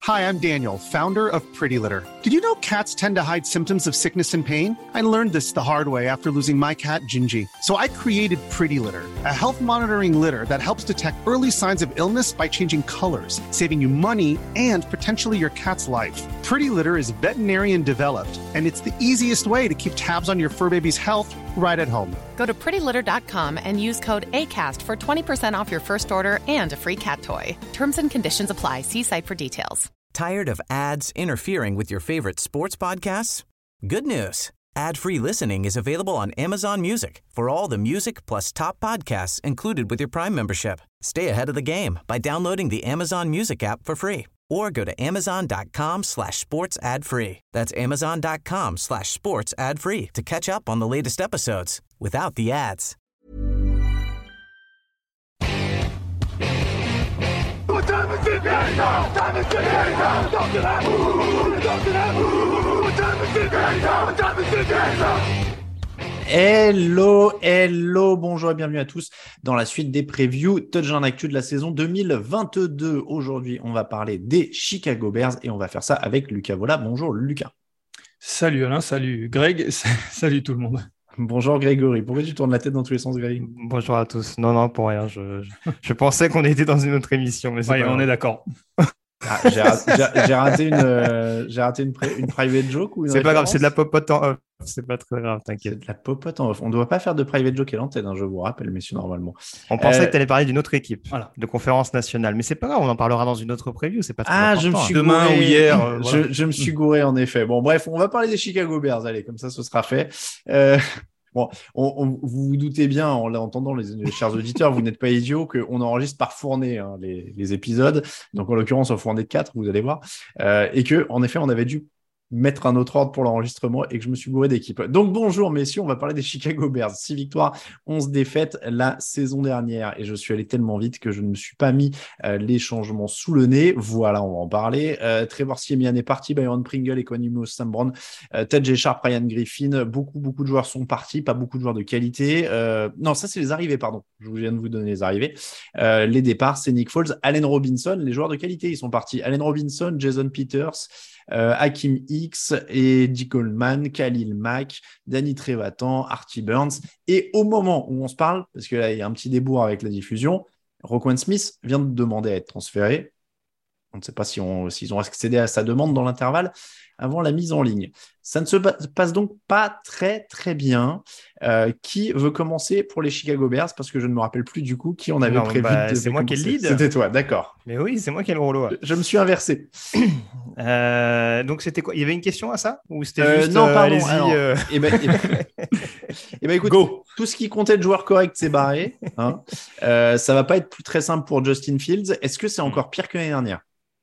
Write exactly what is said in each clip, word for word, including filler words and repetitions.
Hi, I'm Daniel, founder of Pretty Litter. Did you know cats tend to hide symptoms of sickness and pain? I learned this the hard way after losing my cat, Gingy. So I created Pretty Litter, a health monitoring litter that helps detect early signs of illness by changing colors, saving you money and potentially your cat's life. Pretty Litter is veterinarian developed, and it's the easiest way to keep tabs on your fur baby's health right at home. Go to pretty litter dot com and use code ACAST for twenty percent off your first order and a free cat toy. Terms and conditions apply. See site for details. Tired of ads interfering with your favorite sports podcasts? Good news. Ad-free listening is available on Amazon Music for all the music plus top podcasts included with your Prime membership. Stay ahead of the game by downloading the Amazon Music app for free or go to amazon.com slash sports ad free. That's amazon.com slash sports ad free to catch up on the latest episodes without the ads. Hello, hello, bonjour et bienvenue à tous dans la suite des previews Touchdown Actu de la saison deux mille vingt-deux. Aujourd'hui, on va parler des Chicago Bears et on va faire ça avec Lucas Vola. Bonjour Lucas. Salut Alain, salut Greg, salut tout le monde. Bonjour Grégory. Pourquoi tu tournes la tête dans tous les sens, Greg? Bonjour à tous. Non, non, pour rien. Je, je, je pensais qu'on était dans une autre émission. Mais c'est oui, pas on grave. est d'accord. Ah, j'ai, raté, j'ai, j'ai raté une, euh, j'ai raté une, pri- une private joke ou une C'est pas grave, référence? c'est de la popote en off. C'est pas très grave, C'est t'inquiète. de la popote en off. On ne doit pas faire de private joke à l'antenne, hein, je vous rappelle, messieurs, normalement. On pensait Euh, que tu allais parler d'une autre équipe Voilà. de conférence nationale. Mais c'est pas grave, on en parlera dans une autre preview. C'est pas très Ah, important. je me suis Demain gouré. ou hier, euh, voilà. je, je me suis gouré, en effet. Bon, bref, on va parler des Chicago Bears. Allez, comme ça, ce sera fait. Euh, bon, on, on, vous vous doutez bien, en l'entendant, les, les chers auditeurs, vous n'êtes pas idiots, qu'on enregistre par fournée hein, les, les épisodes. Donc, en l'occurrence, en fournée de quatre, vous allez voir. Euh, et que, en effet, on avait dû mettre un autre ordre pour l'enregistrement et que je me suis gouré d'équipe. Donc bonjour messieurs, on va parler des Chicago Bears. six victoires, onze défaites la saison dernière et je suis allé tellement vite que je ne me suis pas mis euh, les changements sous le nez. Voilà, on va en parler. Euh, Trevor Siemian est parti, Byron Pringle, Equanimeous Sam Brown, euh, Ted J. Sharp, Ryan Griffin. Beaucoup, beaucoup de joueurs sont partis, pas beaucoup de joueurs de qualité. Euh, non, ça c'est les arrivées, pardon. Je viens de vous donner les arrivées. Euh, les départs, c'est Nick Foles, Allen Robinson. Les joueurs de qualité, ils sont partis. Allen Robinson, Jason Peters, Euh, Hakim Hicks et Dick Coleman, Khalil Mack, Danny Trevathan, Artie Burns. Et au moment où on se parle, parce que là, il y a un petit débours avec la diffusion, Roquan Smith vient de demander à être transféré. On ne sait pas si on, s'ils ont accédé à sa demande dans l'intervalle avant la mise en ligne. Ça ne se passe donc pas très, très bien. Euh, qui veut commencer pour les Chicago Bears? Parce que je ne me rappelle plus du coup qui on avait Non, prévu bah, de c'est moi qui ai le commencer. lead. C'était toi, d'accord. Mais oui, c'est moi qui ai le rouleau. Je, je me suis inversé. Euh, donc c'était quoi? Il y avait une question à ça? Ou c'était Euh, juste non, euh, pardon. allez-y, Alors, euh, eh ben, eh ben, eh ben, écoute, Go. tout ce qui comptait de joueurs corrects s'est barré. Hein. Euh, ça va pas être plus très simple pour Justin Fields. Est-ce que c'est encore pire que l'année dernière?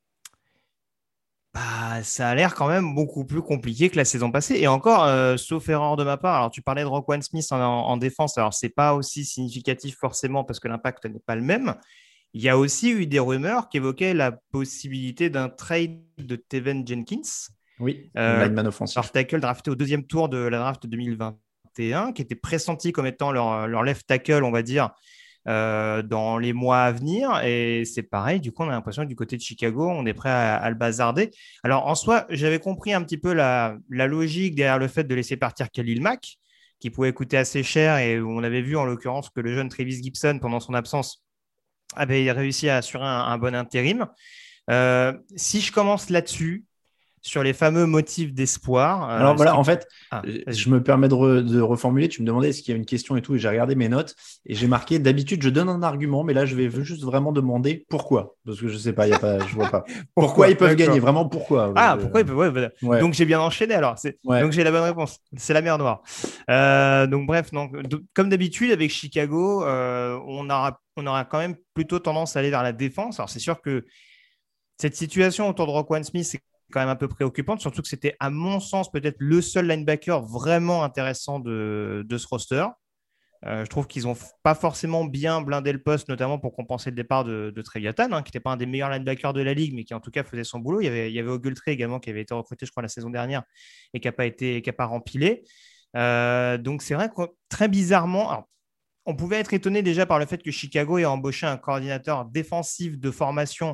Bah, ça a l'air quand même beaucoup plus compliqué que la saison passée. Et encore, euh, sauf erreur de ma part, alors tu parlais de Roquan Smith en, en, en défense, alors c'est pas aussi significatif forcément parce que l'impact n'est pas le même. Il y a aussi eu des rumeurs qui évoquaient la possibilité d'un trade de Teven Jenkins, Oui, Euh, le lineman offensif. leur tackle drafté au deuxième tour de la draft deux mille vingt et un, qui était pressenti comme étant leur, leur left tackle, on va dire, euh, dans les mois à venir. Et c'est pareil, du coup, on a l'impression que du côté de Chicago, on est prêt à, à le bazarder. Alors, en soi, j'avais compris un petit peu la, la logique derrière le fait de laisser partir Khalil Mack, qui pouvait coûter assez cher et où on avait vu en l'occurrence que le jeune Travis Gibson, pendant son absence, avait réussi à assurer un, un bon intérim. Euh, si je commence là-dessus, sur les fameux motifs d'espoir. Alors euh, voilà, qui... en fait, ah, je me permets de, re, de reformuler. Tu me demandais est-ce qu'il y a une question et tout, et j'ai regardé mes notes et j'ai marqué. D'habitude, je donne un argument, mais là, je vais juste vraiment demander pourquoi, parce que je sais pas, il y a pas, je vois pas. Pourquoi, pourquoi ils peuvent D'accord. gagner, vraiment pourquoi? Ah, euh, pourquoi ils peuvent ouais, bah, ouais. Donc j'ai bien enchaîné alors. C'est... Ouais. Donc j'ai la bonne réponse. C'est la mer Noire. Euh, donc bref, donc, d- comme d'habitude avec Chicago, euh, on aura, on aura quand même plutôt tendance à aller vers la défense. Alors c'est sûr que cette situation autour de Roquan Smith, c'est quand même un peu préoccupante, surtout que c'était, à mon sens, peut-être le seul linebacker vraiment intéressant de, de ce roster. Euh, je trouve qu'ils n'ont pas forcément bien blindé le poste, notamment pour compenser le départ de, de Treviatan, hein, qui n'était pas un des meilleurs linebackers de la ligue, mais qui en tout cas faisait son boulot. Il y avait, il y avait Ogletree également qui avait été recruté, je crois, la saison dernière et qui n'a pas été, qui n'a pas rempilé. Euh, donc c'est vrai que très bizarrement, alors, on pouvait être étonné déjà par le fait que Chicago ait embauché un coordinateur défensif de formation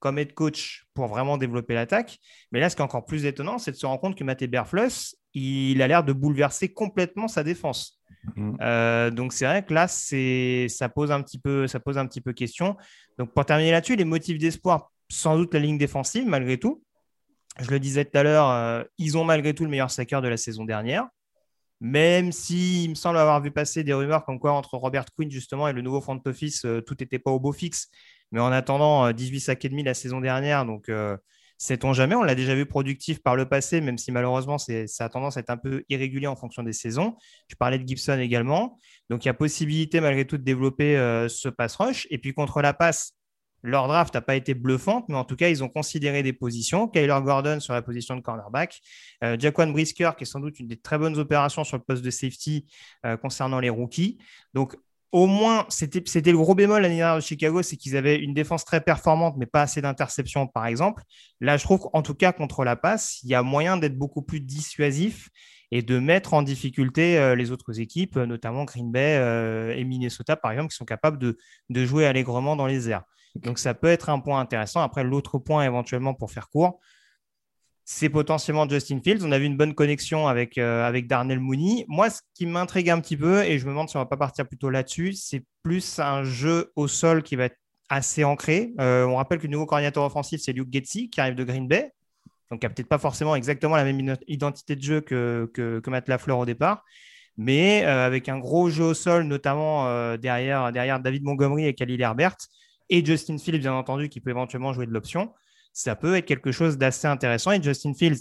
comme head coach pour vraiment développer l'attaque. Mais là, ce qui est encore plus étonnant, c'est de se rendre compte que Matt Eberflus, il a l'air de bouleverser complètement sa défense. Mmh. Euh, donc, c'est vrai que là, c'est, ça, pose un petit peu, ça pose un petit peu question. Donc, pour terminer là-dessus, les motifs d'espoir, sans doute la ligne défensive, malgré tout. Je le disais tout à l'heure, euh, ils ont malgré tout le meilleur sacker de la saison dernière. Même s'il me semble avoir vu passer des rumeurs comme quoi entre Robert Quinn justement et le nouveau front office, euh, tout n'était pas au beau fixe. Mais en attendant, euh, dix-huit sacs et demi la saison dernière, donc euh, sait-on jamais. On l'a déjà vu productif par le passé, même si malheureusement c'est, ça a tendance à être un peu irrégulier en fonction des saisons. Je parlais de Gibson également. Donc il y a possibilité malgré tout de développer euh, ce pass rush. Et puis contre la passe, leur draft n'a pas été bluffante, mais en tout cas, ils ont considéré des positions. Kyler Gordon sur la position de cornerback. Euh, Jaquan Brisker, qui est sans doute une des très bonnes opérations sur le poste de safety euh, concernant les rookies. Donc, au moins, c'était, c'était le gros bémol l'année dernière de Chicago, c'est qu'ils avaient une défense très performante, mais pas assez d'interceptions, par exemple. Là, je trouve qu'en tout cas, contre la passe, il y a moyen d'être beaucoup plus dissuasif et de mettre en difficulté euh, les autres équipes, notamment Green Bay euh, et Minnesota, par exemple, qui sont capables de, de jouer allègrement dans les airs. Donc, ça peut être un point intéressant. Après, l'autre point, éventuellement, pour faire court, c'est potentiellement Justin Fields. On a vu une bonne connexion avec, euh, avec Darnell Mooney. Moi, ce qui m'intrigue un petit peu, et je me demande si on ne va pas partir plutôt là-dessus, c'est plus un jeu au sol qui va être assez ancré. Euh, on rappelle que le nouveau coordinateur offensif, c'est Luke Getsy, qui arrive de Green Bay. Donc, qui n'a peut-être pas forcément exactement la même identité de jeu que, que, que Matt LaFleur au départ. Mais euh, avec un gros jeu au sol, notamment euh, derrière, derrière David Montgomery et Khalil Herbert, et Justin Fields, bien entendu, qui peut éventuellement jouer de l'option, ça peut être quelque chose d'assez intéressant. Et Justin Fields,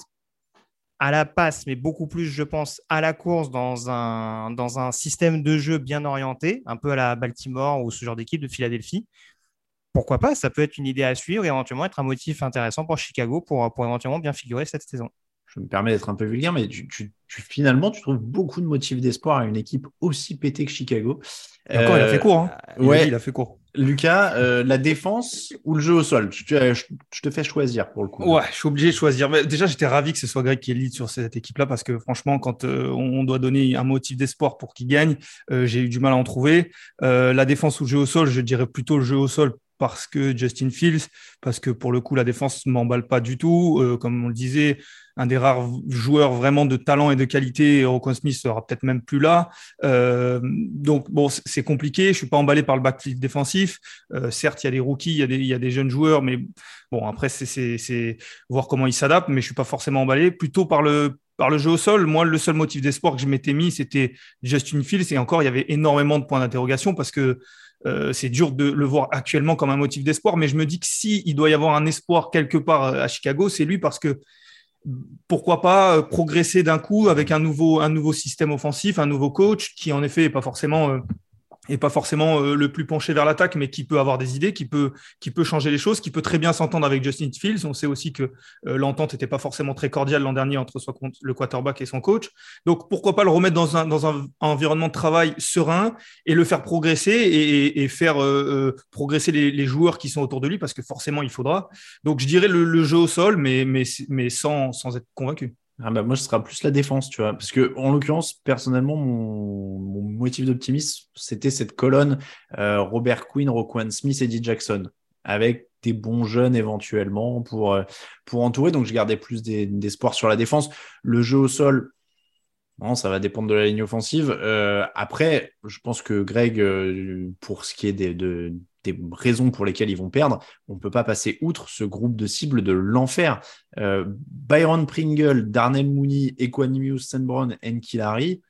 à la passe, mais beaucoup plus, je pense, à la course, dans un, dans un système de jeu bien orienté, un peu à la Baltimore ou ce genre d'équipe de Philadelphie. Pourquoi pas? Ça peut être une idée à suivre et éventuellement être un motif intéressant pour Chicago pour, pour éventuellement bien figurer cette saison. Je me permets d'être un peu vulgaire, mais tu, tu, tu, finalement, tu trouves beaucoup de motifs d'espoir à une équipe aussi pétée que Chicago. Et encore, euh, il a fait court. Hein. Il ouais, a dit, il a fait court. Lucas, euh, la défense ou le jeu au sol? je, je, je te fais choisir pour le coup. Ouais, je suis obligé de choisir. Mais déjà, j'étais ravi que ce soit Greg qui est lead sur cette équipe-là parce que franchement, quand euh, on doit donner un motif d'espoir pour qu'il gagne, euh, j'ai eu du mal à en trouver. Euh, la défense ou le jeu au sol, je dirais plutôt le jeu au sol parce que Justin Fields, parce que pour le coup, la défense ne m'emballe pas du tout. Euh, comme on le disait, un des rares joueurs vraiment de talent et de qualité, Roquan Smith sera peut-être même plus là. Euh, donc, bon, c'est compliqué. Je ne suis pas emballé par le backfield défensif. Euh, certes, il y a des rookies, il y a des, il y a des jeunes joueurs, mais bon, après, c'est, c'est, c'est voir comment ils s'adaptent, mais je ne suis pas forcément emballé. Plutôt par le, par le jeu au sol, moi, le seul motif d'espoir que je m'étais mis, c'était Justin Fields. Et encore, il y avait énormément de points d'interrogation parce que Euh, c'est dur de le voir actuellement comme un motif d'espoir, mais je me dis que si il doit y avoir un espoir quelque part à Chicago, c'est lui parce que pourquoi pas progresser d'un coup avec un nouveau, un nouveau système offensif, un nouveau coach qui en effet n'est pas forcément... Euh, et pas forcément euh, le plus penché vers l'attaque, mais qui peut avoir des idées, qui peut, qui peut changer les choses, qui peut très bien s'entendre avec Justin Fields. On sait aussi que euh, l'entente n'était pas forcément très cordiale l'an dernier entre soit le quarterback et son coach. Donc, pourquoi pas le remettre dans un, dans un environnement de travail serein et le faire progresser et, et, et faire euh, progresser les, les joueurs qui sont autour de lui, parce que forcément, il faudra. Donc, je dirais le, le jeu au sol, mais, mais, mais sans, sans être convaincu. Ah bah moi, ce sera plus la défense, tu vois. Parce que, en l'occurrence, personnellement, mon, mon motif d'optimisme, c'était cette colonne euh, Robert Quinn, Roquan Smith et Eddie Jackson, avec des bons jeunes éventuellement pour, euh, pour entourer. Donc, je gardais plus des, d'espoir sur la défense. Le jeu au sol, bon, ça va dépendre de la ligne offensive. Euh, après, je pense que Greg, euh, pour ce qui est des, de, des raisons pour lesquelles ils vont perdre, on ne peut pas passer outre ce groupe de cibles de l'enfer. Euh, Byron Pringle, Darnell Mooney, Equanimous Saint Brown, N'Keal Harry,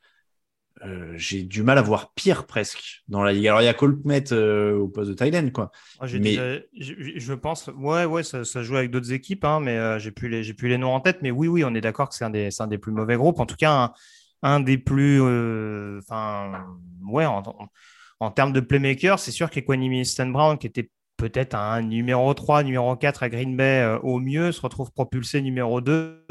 euh, j'ai du mal à voir pire presque dans la ligue. Alors, il y a Colt Kmet euh, au poste de tight end, quoi. Oh, j'ai mais... déjà, je, je pense, ouais, ouais, ça, ça joue avec d'autres équipes, hein, mais euh, j'ai plus les, j'ai plus les noms en tête. Mais oui, oui, on est d'accord que c'est un des, c'est un des plus mauvais groupes. En tout cas, un, un des plus, enfin, euh, ouais, en, en, en termes de playmaker, c'est sûr qu'Equanimous Saint Brown, qui était peut-être un numéro trois, numéro quatre à Green Bay euh, au mieux, se retrouve propulsé numéro deux.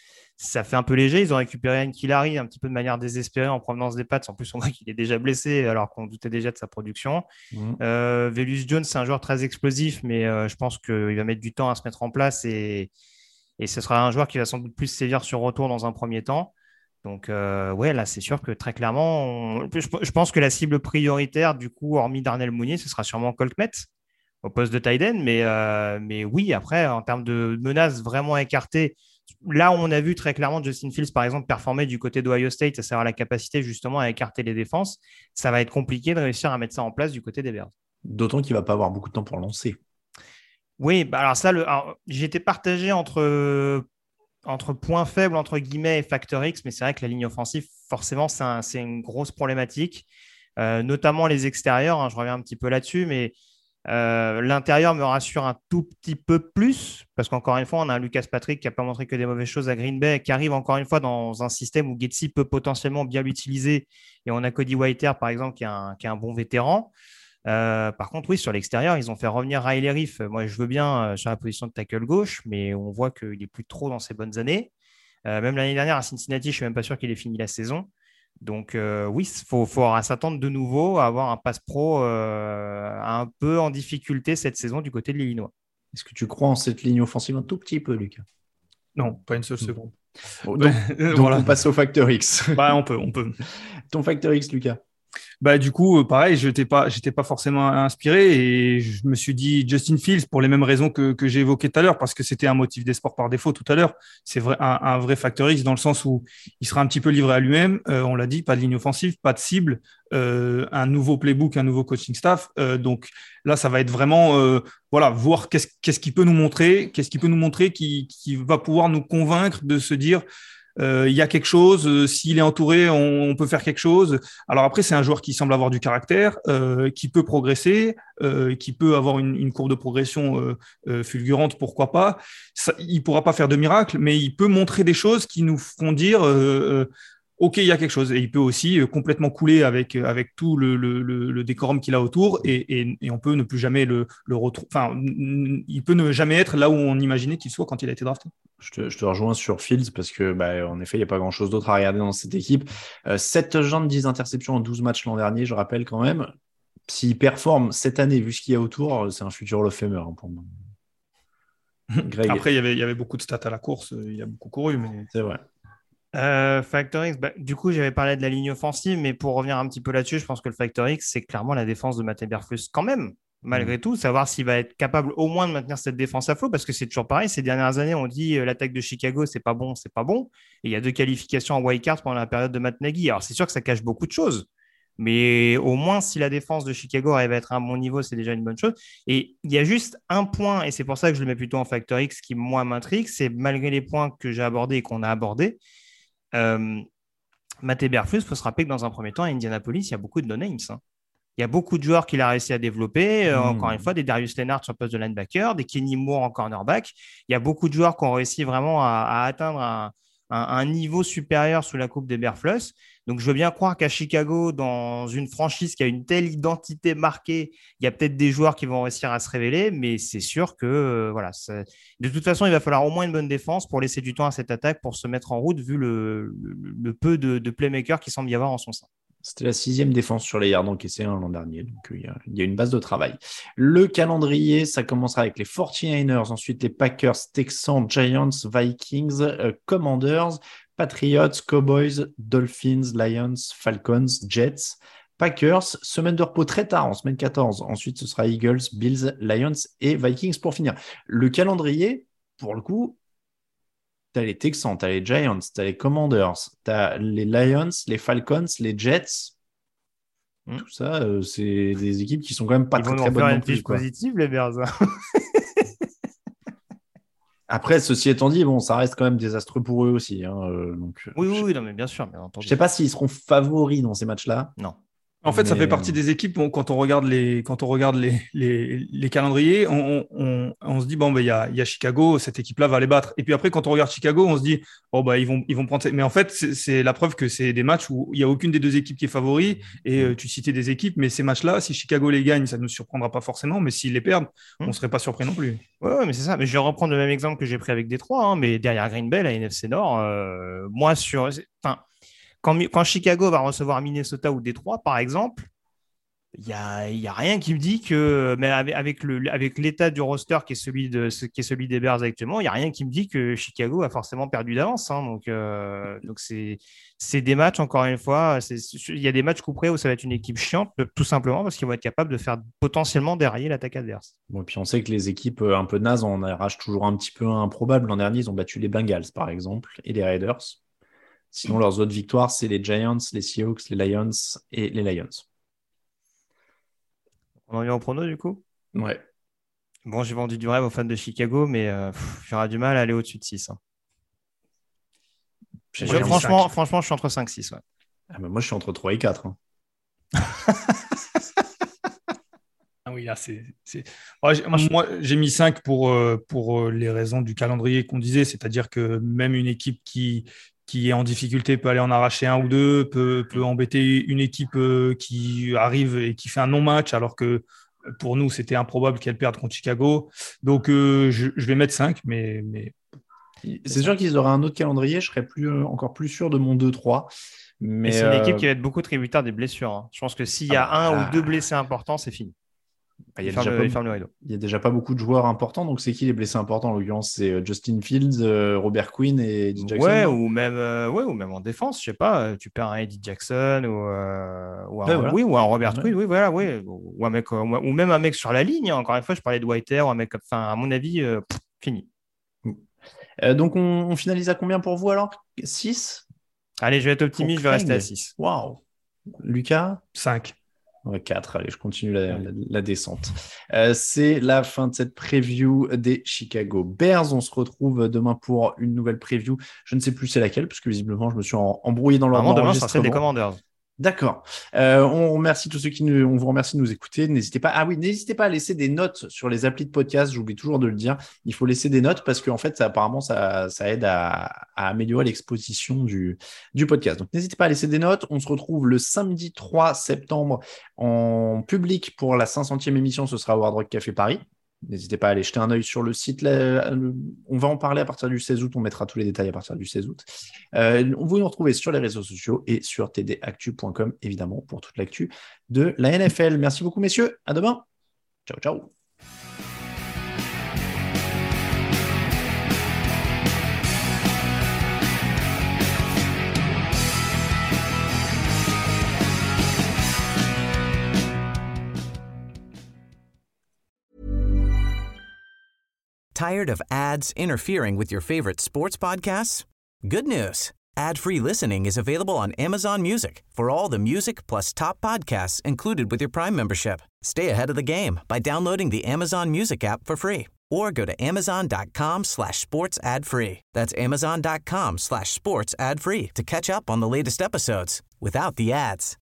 Ça fait un peu léger. Ils ont récupéré N'Keal Harry un petit peu de manière désespérée en provenance des Pats. En plus, on voit qu'il est déjà blessé alors qu'on doutait déjà de sa production. Mmh. Euh, Velus Jones, c'est un joueur très explosif, mais euh, je pense qu'il va mettre du temps à se mettre en place et, et ce sera un joueur qui va sans doute plus sévir sur retour dans un premier temps. Donc, euh, ouais, là, c'est sûr que très clairement, on... je, je pense que la cible prioritaire, du coup, hormis Darnell Mooney, ce sera sûrement Colt Kmet. au poste de tight end. Mais, euh, mais oui, après, en termes de menaces vraiment écartées, là où on a vu très clairement Justin Fields, par exemple, performer du côté d'Ohio State, à savoir la capacité justement à écarter les défenses, ça va être compliqué de réussir à mettre ça en place du côté des Bears. D'autant qu'il ne va pas avoir beaucoup de temps pour lancer. Oui, bah alors ça, le, alors, j'étais partagé entre, entre points faibles, entre guillemets, et facteur X, mais c'est vrai que la ligne offensive, forcément, c'est, un, c'est une grosse problématique, euh, notamment les extérieurs, hein, je reviens un petit peu là-dessus, mais euh, l'intérieur me rassure un tout petit peu plus, parce qu'encore une fois, on a un Lucas Patrick qui n'a pas montré que des mauvaises choses à Green Bay, qui arrive encore une fois dans un système où Getsy peut potentiellement bien l'utiliser, et on a Cody Whitehair, par exemple, qui est un, qui est un bon vétéran. Euh, par contre, oui, sur l'extérieur, ils ont fait revenir Riley Reiff. Moi, je veux bien euh, sur la position de tackle gauche, mais on voit qu'il n'est plus trop dans ses bonnes années. Euh, même l'année dernière à Cincinnati, je ne suis même pas sûr qu'il ait fini la saison. Donc, euh, oui, il faut, faut s'attendre de nouveau à avoir un pass pro euh, un peu en difficulté cette saison du côté de l'Illinois. Est-ce que tu crois en cette ligne offensive un tout petit peu, Lucas? Non, pas une seule seconde. Bon, donc, donc voilà. On passe au facteur X. Bah, on peut, on peut. Ton facteur X, Lucas? Bah, du coup, pareil, je n'étais pas, j'étais pas forcément inspiré et je me suis dit Justin Fields pour les mêmes raisons que, que j'ai évoquées tout à l'heure, parce que c'était un motif d'espoir par défaut tout à l'heure. C'est vrai, un, un vrai facteur X dans le sens où il sera un petit peu livré à lui-même. Euh, on l'a dit, pas de ligne offensive, pas de cible, euh, un nouveau playbook, un nouveau coaching staff. Euh, donc là, ça va être vraiment, euh, voilà, voir qu'est-ce, qu'est-ce qu'il peut nous montrer, qu'est-ce qu'il peut nous montrer qui, qui va pouvoir nous convaincre de se dire il euh, y a quelque chose, euh, s'il est entouré, on, on peut faire quelque chose. Alors après, c'est un joueur qui semble avoir du caractère, euh, qui peut progresser, euh, qui peut avoir une, une courbe de progression euh, euh, fulgurante, pourquoi pas. Ça, il ne pourra pas faire de miracle, mais il peut montrer des choses qui nous feront dire euh, euh, OK, il y a quelque chose. Et il peut aussi euh, complètement couler avec, avec tout le, le, le, le décorum qu'il a autour et, et, et on peut ne plus jamais le, le retrouver. Enfin, il peut ne jamais être là où on imaginait qu'il soit quand il a été drafté. Je te, je te rejoins sur Fields parce que, bah, en effet, il n'y a pas grand-chose d'autre à regarder dans cette équipe. Euh, sept touchdowns, dix interceptions en douze matchs l'an dernier, je rappelle quand même. S'il performe cette année, vu ce qu'il y a autour, c'est un futur Hall of Famer hein, pour moi. Greg. Après, il y, avait, il y avait beaucoup de stats à la course, il a beaucoup couru. Mais... C'est vrai. Euh, Factor X, bah, du coup, j'avais parlé de la ligne offensive, mais pour revenir un petit peu là-dessus, je pense que le Factor X, c'est clairement la défense de Matt Eberflus quand même. Malgré mmh. tout, savoir s'il va être capable au moins de maintenir cette défense à flot, parce que c'est toujours pareil. Ces dernières années, on dit euh, l'attaque de Chicago, c'est pas bon, c'est pas bon. Et il y a deux qualifications en wildcard pendant la période de Matt Nagy. Alors, c'est sûr que ça cache beaucoup de choses, mais au moins, si la défense de Chicago arrive à être à un bon niveau, c'est déjà une bonne chose. Et il y a juste un point, et c'est pour ça que je le mets plutôt en Factor X, qui moi m'intrigue, c'est malgré les points que j'ai abordés et qu'on a abordés, euh, Matt Eberflus, il faut se rappeler que dans un premier temps, à Indianapolis, il y a beaucoup de no-names. Hein. Il y a beaucoup de joueurs qu'il a réussi à développer. Euh, mmh. Encore une fois, des Darius Leonard sur le poste de linebacker, des Kenny Moore en cornerback. Il y a beaucoup de joueurs qui ont réussi vraiment à, à atteindre un, un, un niveau supérieur sous la coupe d'Eberflus. Donc, je veux bien croire qu'à Chicago, dans une franchise qui a une telle identité marquée, il y a peut-être des joueurs qui vont réussir à se révéler, mais c'est sûr que, euh, voilà, c'est... de toute façon, il va falloir au moins une bonne défense pour laisser du temps à cette attaque pour se mettre en route, vu le, le, le peu de, de playmakers qui semble y avoir en son sein. C'était la sixième défense sur les yards encaissés hein, l'an dernier, donc il euh, y, y a une base de travail. Le calendrier, ça commencera avec les forty-niners, ensuite les Packers, Texans, Giants, Vikings, euh, Commanders, Patriots, Cowboys, Dolphins, Lions, Falcons, Jets, Packers, semaine de repos très tard, en semaine quatorze. Ensuite, ce sera Eagles, Bills, Lions et Vikings pour finir. Le calendrier, pour le coup, t'as les Texans, t'as les Giants, t'as les Commanders, t'as les Lions, les Falcons, les Jets. Mmh. Tout ça, euh, c'est des équipes qui sont quand même pas Ils très, vont très bonnes faire non une plus. Fiche positive, les Bears. Après, ceci étant dit, bon, ça reste quand même désastreux pour eux aussi. Hein, euh, donc, oui, je... oui, non, mais bien sûr. Bien entendu. Je ne sais pas s'ils seront favoris dans ces matchs-là. Non. En fait, mais... ça fait partie des équipes, bon, quand on regarde les, quand on regarde les, les, les calendriers, on, on, on se dit, bon, ben, il y a, y a Chicago, cette équipe-là va les battre. Et puis après, quand on regarde Chicago, on se dit, oh, bah, ils vont, ils vont prendre. Mais en fait, c'est, c'est la preuve que c'est des matchs où il n'y a aucune des deux équipes qui est favori. Et euh, tu citais des équipes, mais ces matchs-là, si Chicago les gagne, ça ne nous surprendra pas forcément. Mais s'ils les perdent, on ne serait pas surpris non plus. Oui, ouais, mais c'est ça. Mais je vais reprendre le même exemple que j'ai pris avec Détroit. Hein, mais derrière Green Bay, la N F C Nord, euh, moi, sur. Enfin, quand, quand Chicago va recevoir Minnesota ou Détroit, par exemple, il y a, y a rien qui me dit que, mais avec, avec, le, avec l'état du roster qui est celui, de, qui est celui des Bears actuellement, il n'y a rien qui me dit que Chicago a forcément perdu d'avance. Hein. Donc, euh, donc c'est, c'est des matchs, encore une fois, il y a des matchs couperés où ça va être une équipe chiante, tout simplement parce qu'ils vont être capables de faire potentiellement dérailler l'attaque adverse. Bon, et puis on sait que les équipes un peu nazes en arrachent toujours un petit peu improbable. L'an dernier, ils ont battu les Bengals, par exemple, et les Raiders. Sinon, leurs autres victoires, c'est les Giants, les Seahawks, les Lions et les Lions. On en vient au prono, du coup? Ouais. Bon, j'ai vendu du rêve aux fans de Chicago, mais euh, pff, j'aurai du mal à aller au-dessus de six. Hein. Je, franchement, franchement, je suis entre cinq et six. Ouais. Ah bah moi, je suis entre trois et quatre. Hein. Ah oui, là, c'est. c'est... Ouais, j'ai, moi, j'ai mis cinq pour, euh, pour les raisons du calendrier qu'on disait, c'est-à-dire que même une équipe qui. qui est en difficulté peut aller en arracher un ou deux, peut, peut embêter une équipe euh, qui arrive et qui fait un non-match, alors que pour nous, c'était improbable qu'elle perde contre Chicago. Donc, euh, je, je vais mettre cinq, mais... mais... C'est sûr qu'ils auraient un autre calendrier, je serais plus, euh, encore plus sûr de mon deux trois. Mais et c'est une euh... équipe qui va être beaucoup tributaire des blessures. Hein. Je pense que s'il y a ah bah, un ou deux blessés importants, c'est fini. Il y, a déjà le, pas, il y a déjà pas beaucoup de joueurs importants, donc c'est qui les blessés importants en l'occurrence? C'est Justin Fields, euh, Robert Quinn et Eddie Jackson. Ouais, ou même, euh, ouais, ou même en défense, je sais pas, tu perds un Eddie Jackson ou, euh, ou, un, ouais, voilà. oui, ou un Robert ouais. Quinn, oui, voilà, oui, ou, un mec, ou même un mec sur la ligne. Encore une fois, je parlais de Whitehair, ou un mec, enfin, à mon avis, euh, pff, fini. Euh, donc on, on finalise à combien pour vous alors? six? Allez, je vais être optimiste, je vais rester à six. Waouh. Lucas? cinq. Ouais, quatre, allez, je continue la, la, la descente. Euh, c'est la fin de cette preview des Chicago Bears. On se retrouve demain pour une nouvelle preview. Je ne sais plus c'est laquelle, parce que visiblement, je me suis en, embrouillé dans l'ordre d'enregistrement. Demain, ça sera des Commanders. D'accord. Euh, on remercie tous ceux qui nous, on vous remercie de nous écouter. N'hésitez pas. Ah oui, n'hésitez pas à laisser des notes sur les applis de podcast. J'oublie toujours de le dire. Il faut laisser des notes parce qu'en fait, ça, apparemment, ça, ça aide à, à améliorer l'exposition du, du podcast. Donc, n'hésitez pas à laisser des notes. On se retrouve le samedi trois septembre en public pour la cinq centième émission. Ce sera au Hard Rock Café Paris. N'hésitez pas à aller jeter un œil sur le site. Là, le, on va en parler à partir du seize août. On mettra tous les détails à partir du seize août. Euh, vous nous retrouvez sur les réseaux sociaux et sur t d actu point com, évidemment, pour toute l'actu de la N F L. Merci beaucoup, messieurs. À demain. Ciao, ciao. Tired of ads interfering with your favorite sports podcasts? Good news. Ad-free listening is available on Amazon Music for all the music plus top podcasts included with your Prime membership. Stay ahead of the game by downloading the Amazon Music app for free or go to amazon.com slash sports ad free. That's amazon.com slash sports ad free to catch up on the latest episodes without the ads.